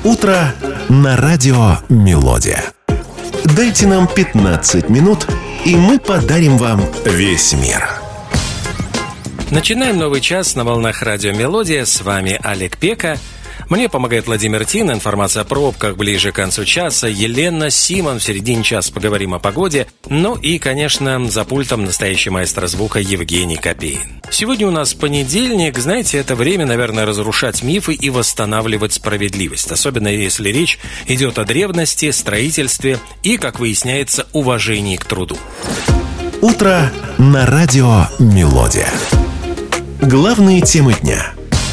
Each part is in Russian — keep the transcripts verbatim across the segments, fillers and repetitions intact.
Утро на радио «Мелодия». Дайте нам пятнадцать минут, и мы подарим вам весь мир. Начинаем новый час на волнах радио «Мелодия». С вами Олег Пека. Мне помогает Владимир Тин. Информация о пробках ближе к концу часа. Елена Симон. В середине часа поговорим о погоде. Ну и, конечно, за пультом настоящий маэстро звука Евгений Копейн. Сегодня у нас понедельник. Знаете, это время, наверное, разрушать мифы и восстанавливать справедливость. Особенно если речь идет о древности, строительстве и, как выясняется, уважении к труду. Утро на радио «Мелодия». Главные темы дня.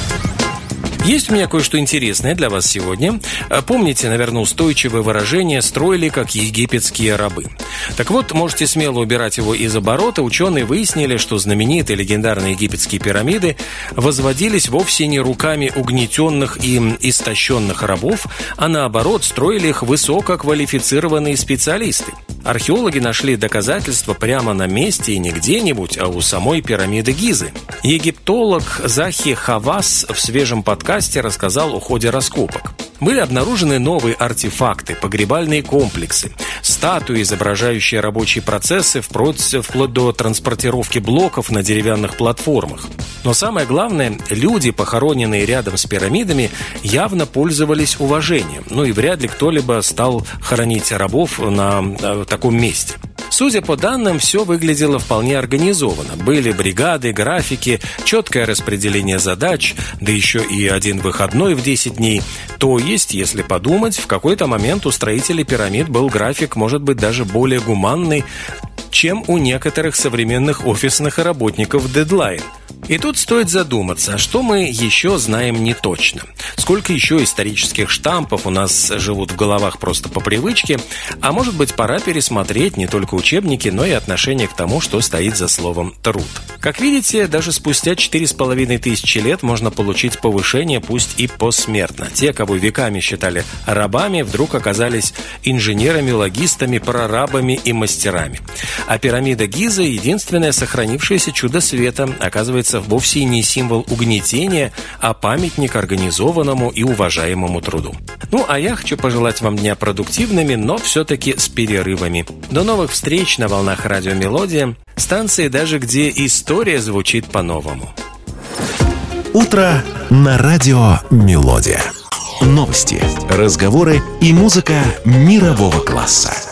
Есть у меня кое-что интересное для вас сегодня. Помните, наверное, устойчивое выражение «строили, как египетские рабы». Так вот, можете смело убирать его из оборота. Ученые выяснили, что знаменитые легендарные египетские пирамиды возводились вовсе не руками угнетенных и истощенных рабов, а наоборот, строили их высококвалифицированные специалисты. Археологи нашли доказательства прямо на месте и не где-нибудь, а у самой пирамиды Гизы. Египтолог Захи Хавас в свежем подкасте рассказал о ходе раскопок. Были обнаружены новые артефакты, погребальные комплексы, статуи, изображающие рабочие процессы, вплоть, вплоть до транспортировки блоков на деревянных платформах. Но самое главное, люди, похороненные рядом с пирамидами, явно пользовались уважением. Ну и вряд ли кто-либо стал хоронить рабов на э, таком месте. Судя по данным, все выглядело вполне организованно. Были бригады, графики, четкое распределение задач, да еще и один выходной в десять дней. То есть, если подумать, в какой-то момент у строителей пирамид был график, может быть, даже более гуманный, чем у некоторых современных офисных работников дедлайн. И тут стоит задуматься, что мы еще знаем не точно. Сколько еще исторических штампов у нас живут в головах просто по привычке, а может быть, пора пересмотреть не только учебники, но и отношение к тому, что стоит за словом «труд». Как видите, даже спустя четыре с половиной тысячи лет можно получить повышение, пусть и посмертно. Те, кого веками считали рабами, вдруг оказались инженерами, логистами, прорабами и мастерами. А пирамида Гизы — единственное сохранившееся чудо света, оказывается, вовсе и не символ угнетения, а памятник организованному и уважаемому труду. Ну, а я хочу пожелать вам дня продуктивными, но все-таки с перерывами. До новых встреч на волнах радио «Мелодия», станции даже, где история звучит по-новому. Утро на радио «Мелодия». Новости, разговоры и музыка мирового класса.